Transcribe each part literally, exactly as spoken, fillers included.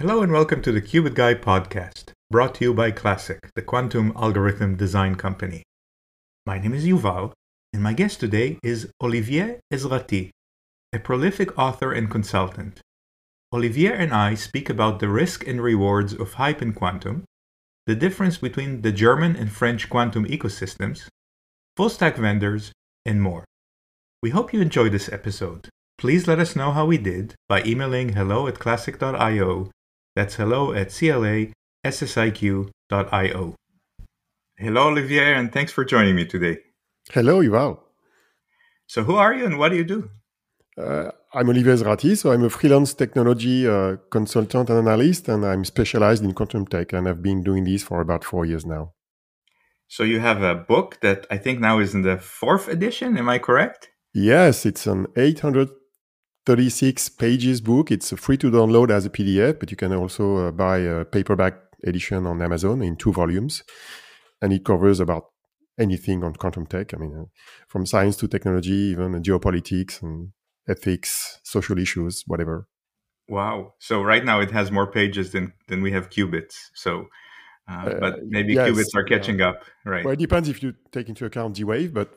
Hello and welcome to the Qubit Guy podcast, brought to you by Classic, the quantum algorithm design company. My name is Yuval, and my guest today is Olivier Ezrati, a prolific author and consultant. Olivier and I speak about the risk and rewards of hype in quantum, the difference between the German and French quantum ecosystems, full-stack vendors, and more. We hope you enjoyed this episode. Please let us know how we did by emailing hello at classic dot io. That's hello at classic dot io. Hello, Olivier, and thanks for joining me today. Hello, Yuval. So who are you and what do you do? Uh, I'm Olivier Ezrati, so I'm a freelance technology uh, consultant and analyst, and I'm specialized in quantum tech, and I've been doing this for about four years now. So you have a book that I think now is in the fourth edition, am I correct? Yes, it's an eight hundred thirty-six pages book. It's free to download as a P D F, but you can also uh, buy a paperback edition on Amazon in two volumes. And it covers about anything on quantum tech. I mean, uh, from science to technology, even geopolitics and ethics, social issues, whatever. Wow. So right now it has more pages than, than we have qubits. So, uh, Uh, but maybe yes, qubits are catching yeah. up, right? Well, it depends if you take into account D-Wave, but...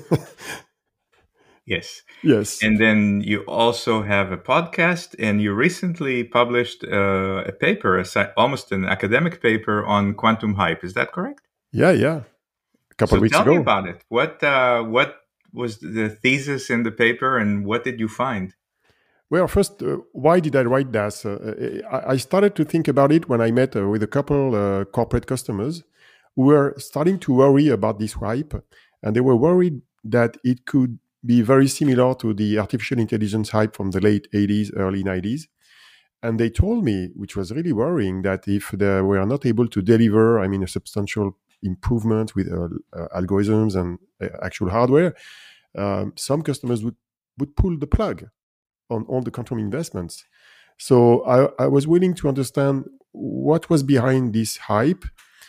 Yes. Yes. And then you also have a podcast, and you recently published uh, a paper, a sci- almost an academic paper on quantum hype. Is that correct? Yeah, yeah. A couple So of weeks tell ago. me about it. What uh, what was the thesis in the paper, and what did you find? Well, first, uh, why did I write that? Uh, I, I started to think about it when I met uh, with a couple uh, corporate customers who were starting to worry about this hype, and they were worried that it could be very similar to the artificial intelligence hype from the late eighties, early nineties. And they told me, which was really worrying, that if they were not able to deliver, I mean, a substantial improvement with uh, uh, algorithms and uh, actual hardware, um, some customers would, would pull the plug on all the quantum investments. So I, I was willing to understand what was behind this hype,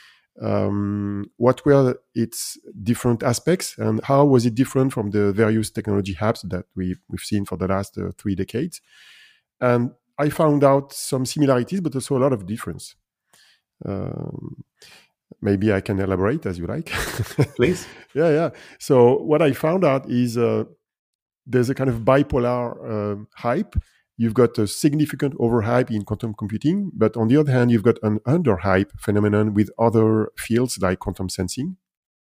um, what were its different aspects, and how was it different from the various technology hypes that we, we've seen for the last uh, three decades. And I found out some similarities, but also a lot of difference. Um, maybe I can elaborate as you like. Please. yeah, yeah. So what I found out is uh, there's a kind of bipolar uh, hype. You've got a significant overhype in quantum computing, but on the other hand, you've got an underhype phenomenon with other fields like quantum sensing.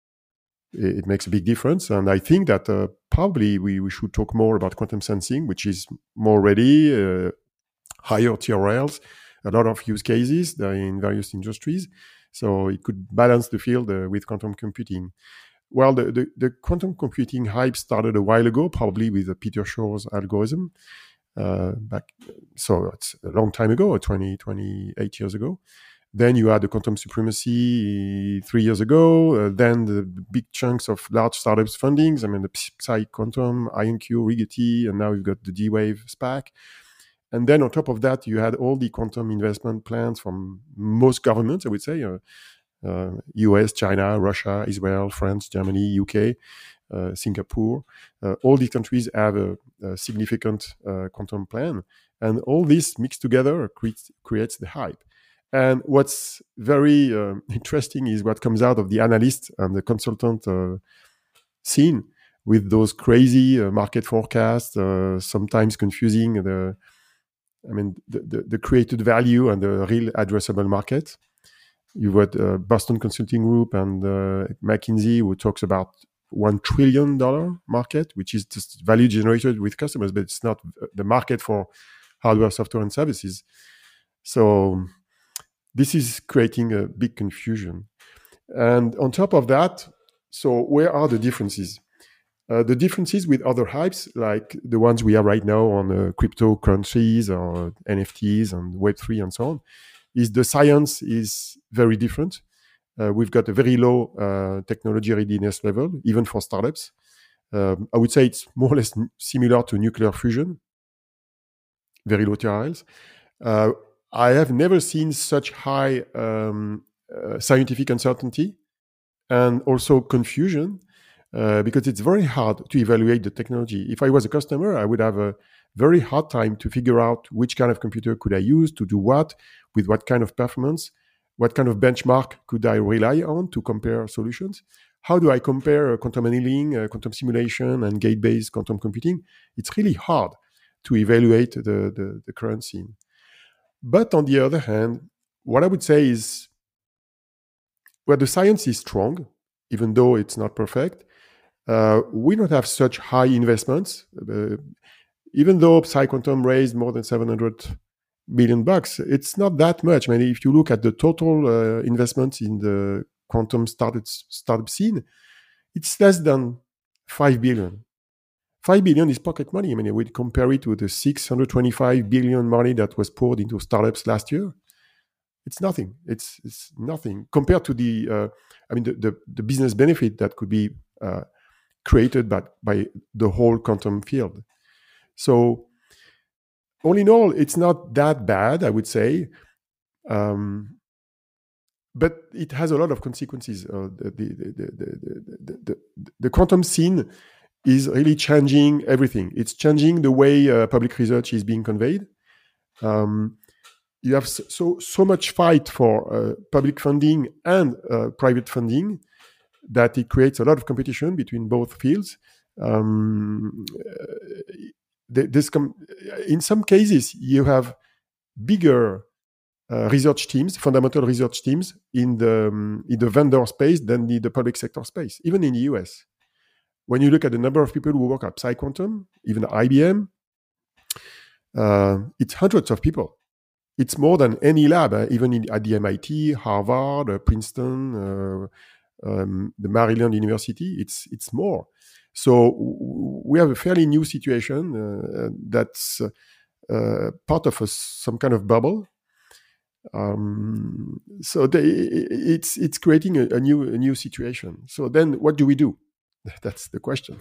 It, it makes a big difference. And I think that uh, probably we, we should talk more about quantum sensing, which is more ready, uh, higher T R Ls, a lot of use cases in various industries. So it could balance the field uh, with quantum computing. Well, the, the, the quantum computing hype started a while ago, probably with the Peter Shor's algorithm. Uh, back, so it's a long time ago, twenty, twenty-eight years ago. Then you had the quantum supremacy three years ago. Uh, then the big chunks of large startups fundings. I mean, the PsiQuantum, IonQ, Rigetti, and now you've got the D-Wave SPAC. And then on top of that, you had all the quantum investment plans from most governments, I would say, uh, uh, U S, China, Russia, Israel, France, Germany, U K, uh, Singapore. Uh, all these countries have a, a significant uh, quantum plan. And all this mixed together creates, creates the hype. And what's very uh, interesting is what comes out of the analyst and the consultant uh, scene with those crazy uh, market forecasts, uh, sometimes confusing the I mean, the, the, the created value and the real addressable market. You've got uh, Boston Consulting Group and uh, McKinsey, who talks about one trillion dollars market, which is just value generated with customers, but it's not the market for hardware, software, and services. So this is creating a big confusion. And on top of that, so where are the differences? Uh, the differences with other hypes, like the ones we have right now on uh, cryptocurrencies or N F Ts and Web three and so on, is the science is very different. Uh, we've got a very low uh, technology readiness level, even for startups. Um, I would say it's more or less similar to nuclear fusion, very low T R Ls. Uh, I have never seen such high um, uh, scientific uncertainty and also confusion. uh, because it's very hard to evaluate the technology. If I was a customer, I would have a very hard time to figure out which kind of computer could I use to do what, with what kind of performance, what kind of benchmark could I rely on to compare solutions. How do I compare uh, quantum annealing, uh, quantum simulation, and gate-based quantum computing? It's really hard to evaluate the, the, the current scene. But on the other hand, what I would say is, where the science is strong, even though it's not perfect, uh, we don't have such high investments. Uh, even though PsiQuantum raised more than seven hundred million bucks, it's not that much. I mean, if you look at the total uh, investments in the quantum startup, startup scene, it's less than five billion. five billion is pocket money. I mean, we compare it with the six hundred twenty-five billion money that was poured into startups last year. It's nothing. It's, it's nothing compared to the, uh, I mean, the, the, the business benefit that could be uh, created by, by the whole quantum field. So all in all, it's not that bad, I would say. Um, but it has a lot of consequences. Uh, the, the, the, the, the, the, the quantum scene is really changing everything. It's changing the way uh, public research is being conveyed. Um, you have so so much fight for uh, public funding and uh, private funding that it creates a lot of competition between both fields. Um, this com- in some cases, you have bigger uh, research teams, fundamental research teams in the um, in the vendor space than in the public sector space, even in the U S. When you look at the number of people who work at PsiQuantum, even I B M, uh, it's hundreds of people. It's more than any lab, uh, even in, at the M I T, Harvard, uh, Princeton, uh, um, the Maryland University. It's it's more. So w- we have a fairly new situation uh, that's uh, part of a, some kind of bubble. Um, so they, it's it's creating a, a new a new situation. So then, what do we do? That's the question.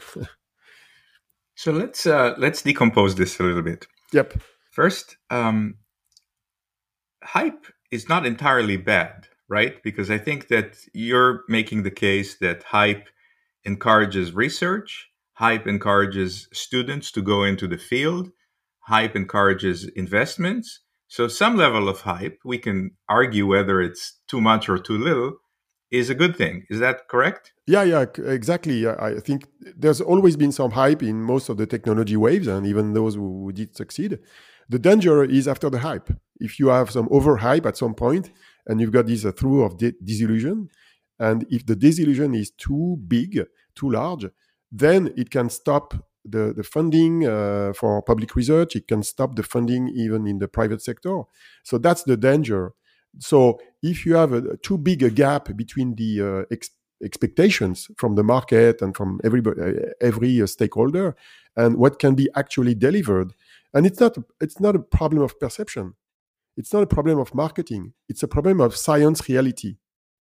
So let's uh, let's decompose this a little bit. Yep. First, um, hype is not entirely bad, right? Because I think that you're making the case that hype encourages research, hype encourages students to go into the field, hype encourages investments. So some level of hype, we can argue whether it's too much or too little, is a good thing. Is that correct? Yeah, yeah, exactly. I think there's always been some hype in most of the technology waves, and even those who did succeed. The danger is after the hype. If you have some overhype at some point, and you've got this uh, through of di- disillusion, and if the disillusion is too big, too large, then it can stop the, the funding uh, for public research. It can stop the funding even in the private sector. So that's the danger. So if you have a, too big a gap between the uh, ex- expectations from the market and from everybody, uh, every uh, stakeholder, and what can be actually delivered, and it's not it's not a problem of perception, it's not a problem of marketing, it's a problem of science reality.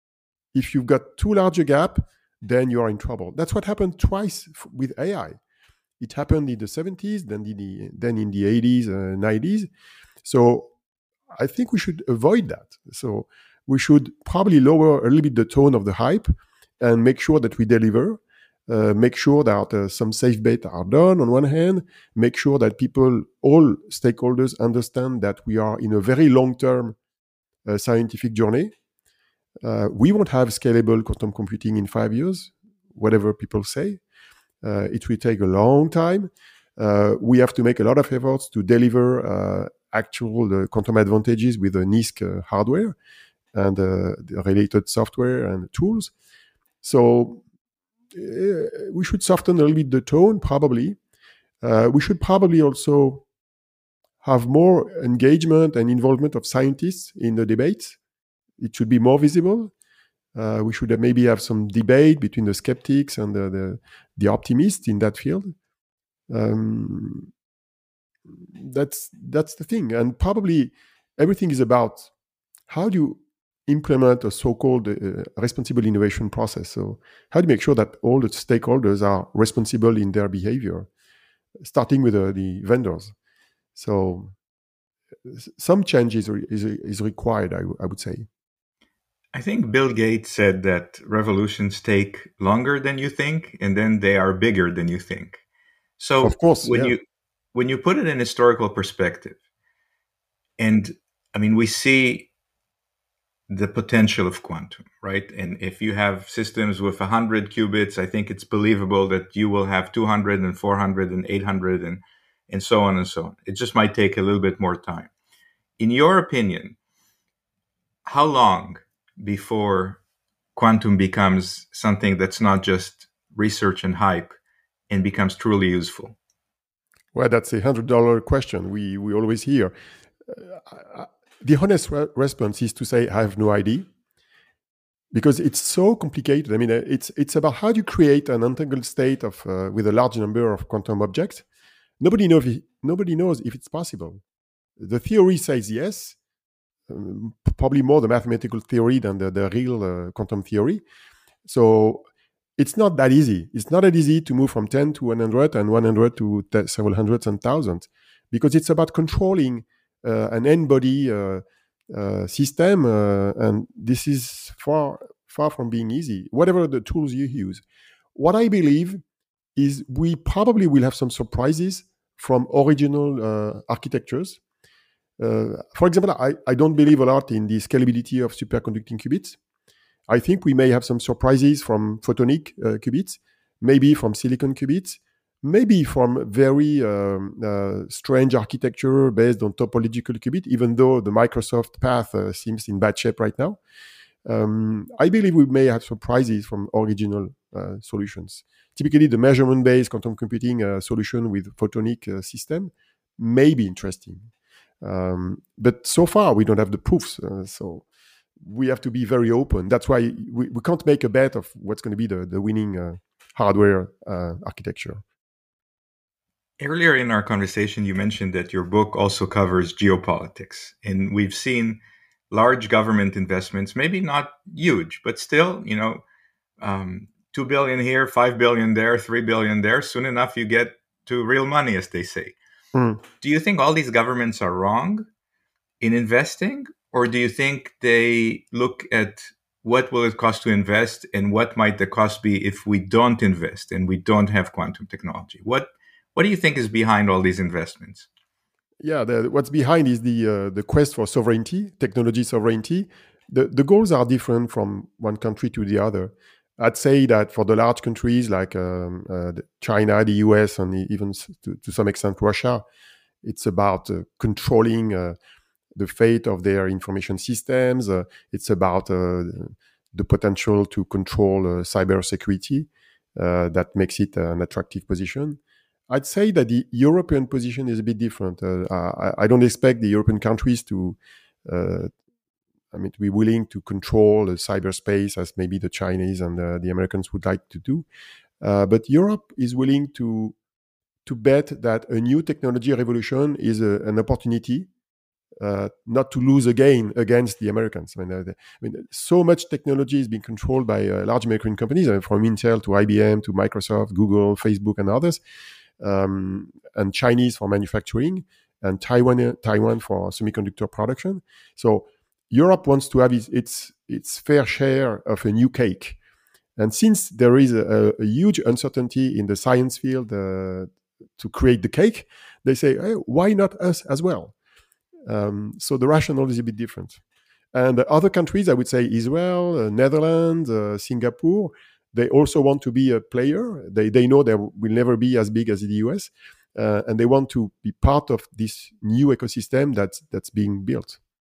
If you've got too large a gap, then you are in trouble. That's what happened twice f- with A I. It happened in the seventies, then in the then in the eighties, uh, nineties. So I think we should avoid that. So we should probably lower a little bit the tone of the hype and make sure that we deliver, uh, make sure that uh, some safe bets are done on one hand, make sure that people, all stakeholders understand that we are in a very long-term uh, scientific journey. Uh, we won't have scalable quantum computing in five years, whatever people say. Uh, it will take a long time. Uh, we have to make a lot of efforts to deliver uh, actual uh, quantum advantages with the NISQ uh, hardware and uh, the related software and tools. So uh, we should soften a little bit the tone, probably. Uh, we should probably also have more engagement and involvement of scientists in the debates. It should be more visible. Uh, we should have maybe have some debate between the skeptics and the, the, the optimists in that field. Um, that's that's the thing, and probably everything is about how do you implement a so-called uh, responsible innovation process. So how do you make sure that all the stakeholders are responsible in their behavior, starting with uh, the vendors? So some change is, is, is required, I, w- I would say. I think Bill Gates said that revolutions take longer than you think, and then they are bigger than you think. Of So course, when yeah. you when you put it in historical perspective, and I mean, we see the potential of quantum, right? And if you have systems with one hundred qubits, I think it's believable that you will have two hundred and four hundred and eight hundred and, and so on and so on. It just might take a little bit more time. In your opinion, how long before quantum becomes something that's not just research and hype and becomes truly useful? Well, that's a hundred dollar question we we always hear. Uh, the honest re- response is to say I have no idea, because it's so complicated. I mean, uh, it's it's about how do you create an entangled state of uh, with a large number of quantum objects. Nobody knows. If, nobody knows if it's possible. The theory says yes, um, probably more the mathematical theory than the, the real uh, quantum theory. So it's not that easy. It's not that easy to move from ten to one hundred and one hundred to t- several hundreds and thousands, because it's about controlling uh, an n-body uh, uh, system, uh, and this is far far from being easy. Whatever the tools you use, what I believe is we probably will have some surprises from original uh, architectures. Uh, for example, I, I don't believe a lot in the scalability of superconducting qubits. I think we may have some surprises from photonic uh, qubits, maybe from silicon qubits, maybe from very um, uh, strange architecture based on topological qubit, even though the Microsoft path uh, seems in bad shape right now. Um, I believe we may have surprises from original uh, solutions. Typically, the measurement-based quantum computing uh, solution with photonic uh, system may be interesting. Um, but so far, we don't have the proofs. Uh, so we have to be very open. That's why we, we can't make a bet of what's going to be the, the winning uh, hardware uh, architecture. Earlier in our conversation, you mentioned that your book also covers geopolitics. And we've seen large government investments, maybe not huge, but still, you know, um, two billion here, five billion there, three billion there. Soon enough, you get to real money, as they say. Mm. Do you think all these governments are wrong in investing, or do you think they look at what will it cost to invest and what might the cost be if we don't invest and we don't have quantum technology? What what do you think is behind all these investments? Yeah, the, what's behind is the uh, the quest for sovereignty, technology sovereignty. The the goals are different from one country to the other. I'd say that for the large countries like um, uh, China, the U S, and even to, to some extent Russia, it's about uh, controlling uh, the fate of their information systems. Uh, it's about uh, the potential to control uh, cybersecurity. Uh, that makes it an attractive position. I'd say that the European position is a bit different. Uh, I, I don't expect the European countries to, uh, I mean, to be willing to control the cyberspace as maybe the Chinese and the, the Americans would like to do. Uh, but Europe is willing to to bet that a new technology revolution is a, an opportunity, uh, not to lose again against the Americans. I mean, uh, the, I mean, so much technology is being controlled by uh, large American companies, uh, from Intel to I B M to Microsoft, Google, Facebook, and others, um, and Chinese for manufacturing, and Taiwan Taiwan for semiconductor production. So Europe wants to have its its, its fair share of a new cake. And since there is a, a huge uncertainty in the science field uh, to create the cake, they say, hey, why not us as well? Um, so the rationale is a bit different. And other countries, I would say Israel, uh, Netherlands, uh, Singapore, they also want to be a player. They, they know they will never be as big as the U S, uh, and they want to be part of this new ecosystem that's, that's being built.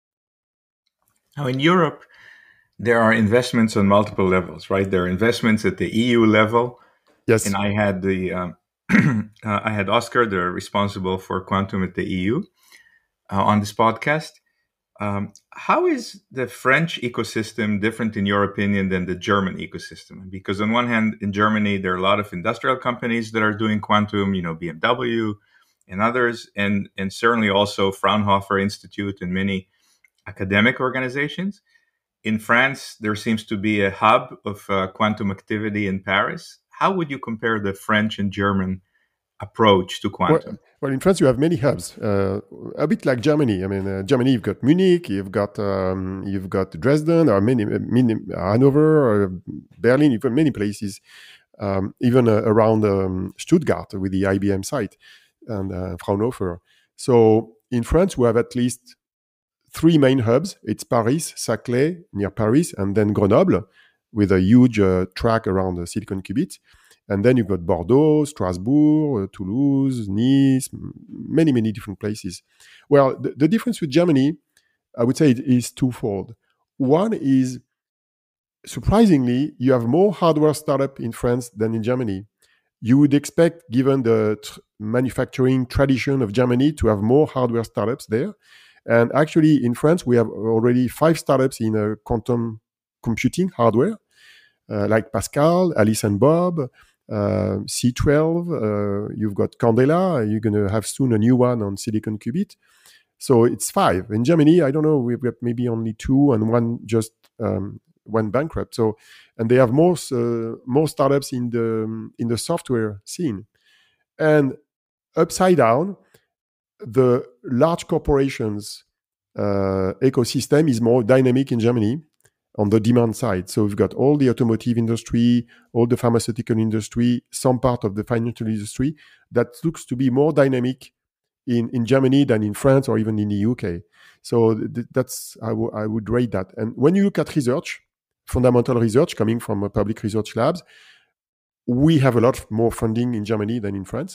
Now, in Europe, there are investments on multiple levels, right? There are investments at the E U level. Yes. And I had the um, uh, I had Oscar, the responsible for quantum at the E U, uh, on this podcast. Um, how is the French ecosystem different, in your opinion, than the German ecosystem? Because on one hand, in Germany, there are a lot of industrial companies that are doing quantum, you know, B M W and others, and and certainly also Fraunhofer Institute and many academic organizations. In France, there seems to be a hub of uh, quantum activity in Paris. How would you compare the French and German approach to Well, quantum? well, in France, you have many hubs, uh, a bit like Germany. I mean, uh, Germany, you've got Munich, you've got um, you've got Dresden, or many, many Hanover, or Berlin. You've got many places, um, even uh, around um, Stuttgart with the I B M site and uh, Fraunhofer. So in France, we have at least three main hubs. It's Paris, Saclay near Paris, and then Grenoble with a huge uh, track around the Silicon Qubit. And then you've got Bordeaux, Strasbourg, uh, Toulouse, Nice, many, many different places. Well, the, the difference with Germany, I would say, it is twofold. One is, surprisingly, you have more hardware startup in France than in Germany. You would expect, given the tr- manufacturing tradition of Germany, to have more hardware startups there. And actually, in France, we have already five startups in uh, quantum computing hardware, uh, like Pascal, Alice and Bob, uh, C twelve. Uh, you've got Candela. You're going to have soon a new one on Silicon Qubit. So it's five. In Germany, I don't know, we've got maybe only two and one just um, went bankrupt. So, and they have more uh, more startups in the in the software scene. And upside down, the large corporations uh, ecosystem is more dynamic in Germany on the demand side. So we've got all the automotive industry, all the pharmaceutical industry, some part of the financial industry that looks to be more dynamic in, in Germany than in France or even in the U K. So th- that's I, w- I would rate that. And when you look at research, fundamental research coming from uh, public research labs, we have a lot more funding in Germany than in France.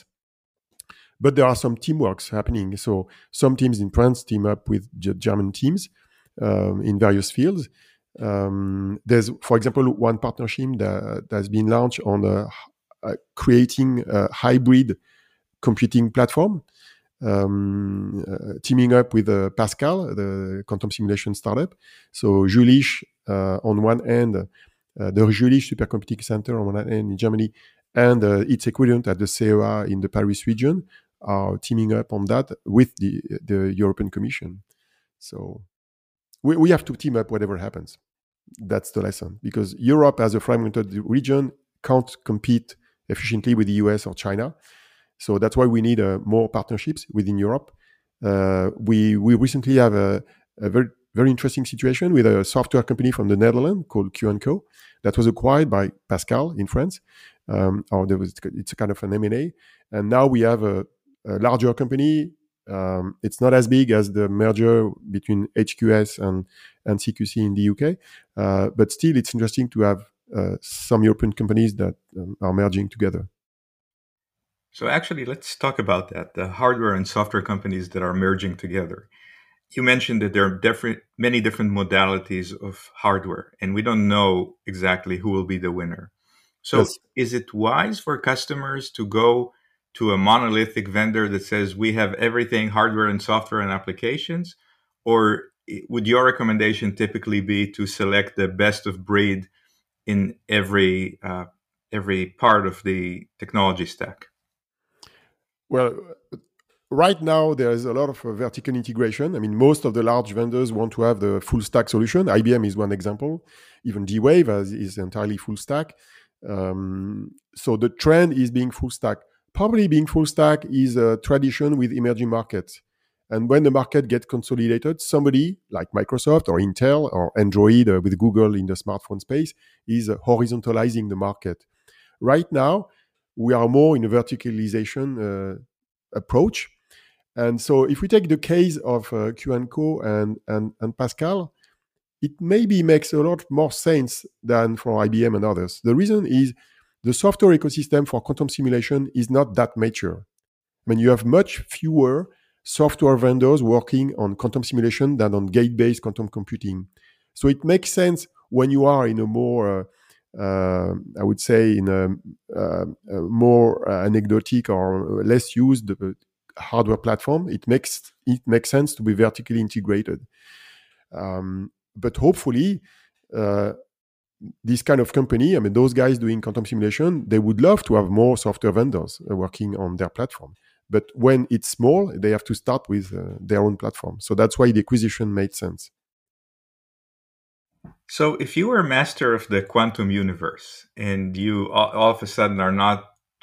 But there are some teamworks happening. So some teams in France team up with G- German teams um, in various fields. Um, there's, for example, one partnership that, that has been launched on uh, uh, creating a hybrid computing platform, um, uh, teaming up with uh, Pascal, the quantum simulation startup. So Jülich uh, on one end, uh, the Jülich Supercomputing Center on one end in Germany, and uh, its equivalent at the C E A in the Paris region are teaming up on that with the, the European Commission. So we, we have to team up whatever happens. That's the lesson, because Europe as a fragmented region can't compete efficiently with the U S or China. So that's why we need uh, more partnerships within Europe. Uh, we we recently have a, a very very interesting situation with a software company from the Netherlands called Q and Co that was acquired by Pascal in France. Um, or there was it's a kind of an M and A, and now we have a, a larger company. Um, it's not as big as the merger between H Q S and and C Q C in the U K, uh, but still it's interesting to have uh, some European companies that um, are merging together. So actually, let's talk about that, the hardware and software companies that are merging together. You mentioned that there are different, many different modalities of hardware, and we don't know exactly who will be the winner. So Yes. is it wise for customers to go to a monolithic vendor that says we have everything, hardware and software and applications? Or would your recommendation typically be to select the best of breed in every uh, every part of the technology stack? Well, right now there is a lot of uh, vertical integration. I mean, most of the large vendors want to have the full stack solution. I B M is one example. Even D-Wave has, is entirely full stack. Um, so the trend is being full stack. Probably being full stack is a tradition with emerging markets. And when the market gets consolidated, somebody like Microsoft or Intel or Android uh, with Google in the smartphone space is uh, horizontalizing the market. Right now, we are more in a verticalization uh, approach. And so if we take the case of uh, Q and Co and, and, and Pascal, it maybe makes a lot more sense than for I B M and others. The reason is the software ecosystem for quantum simulation is not that mature. I mean, you have much fewer software vendors working on quantum simulation than on gate-based quantum computing. So it makes sense when you are in a more, uh, uh, I would say, in a, uh, a more uh, anecdotic or less used uh, hardware platform. It makes it makes sense to be vertically integrated. Um, but hopefully, uh, this kind of company, I mean, those guys doing quantum simulation, they would love to have more software vendors uh, working on their platform. But when it's small, they have to start with uh, their own platform. So that's why the acquisition made sense. So if you were a master of the quantum universe and you all, all of a sudden are not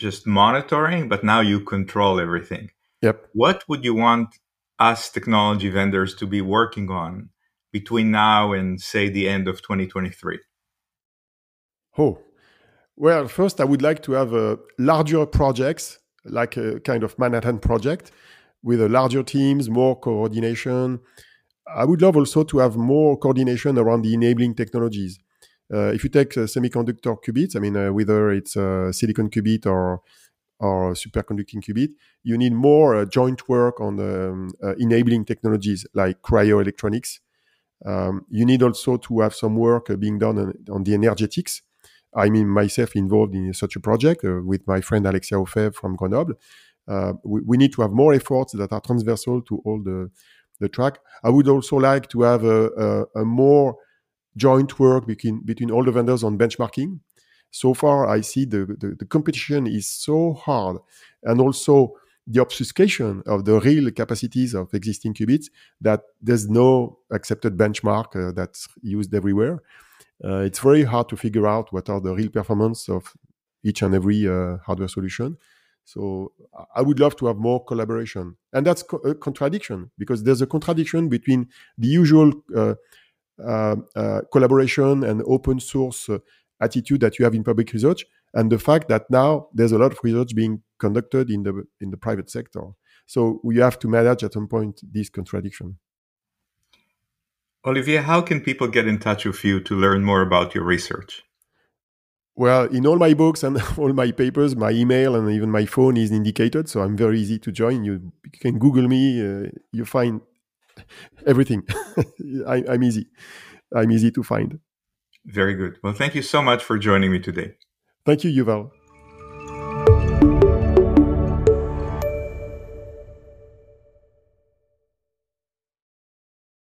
just monitoring, but now you control everything. Yep. What would you want us technology vendors to be working on between now and, say, the end of twenty twenty-three? Oh, well, first, I would like to have uh, larger projects, like a kind of Manhattan project, with a larger teams, more coordination. I would love also to have more coordination around the enabling technologies. Uh, if you take uh, semiconductor qubits, I mean, uh, whether it's a silicon qubit or or superconducting qubit, you need more uh, joint work on um, uh, enabling technologies like cryoelectronics. Um, you need also to have some work uh, being done on, on the energetics. I mean, myself involved in such a project uh, with my friend Alexia Ofev from Grenoble. Uh, we, we need to have more efforts that are transversal to all the, the track. I would also like to have a, a, a more joint work between, between all the vendors on benchmarking. So far, I see the, the, the competition is so hard, and also the obfuscation of the real capacities of existing qubits, that there's no accepted benchmark uh, that's used everywhere. Uh, it's very hard to figure out what are the real performance of each and every uh, hardware solution. So I would love to have more collaboration. And that's co- a contradiction, because there's a contradiction between the usual uh, uh, uh, collaboration and open source uh, attitude that you have in public research, and the fact that now there's a lot of research being conducted in the in the private sector. So we have to manage at some point this contradiction. Olivier, how can people get in touch with you to learn more about your research? Well, in all my books and all my papers, my email and even my phone is indicated, so I'm very easy to join. You, you can Google me, uh, you find everything. I, I'm easy. I'm easy to find. Very good. Well, thank you so much for joining me today. Thank you, Yuval.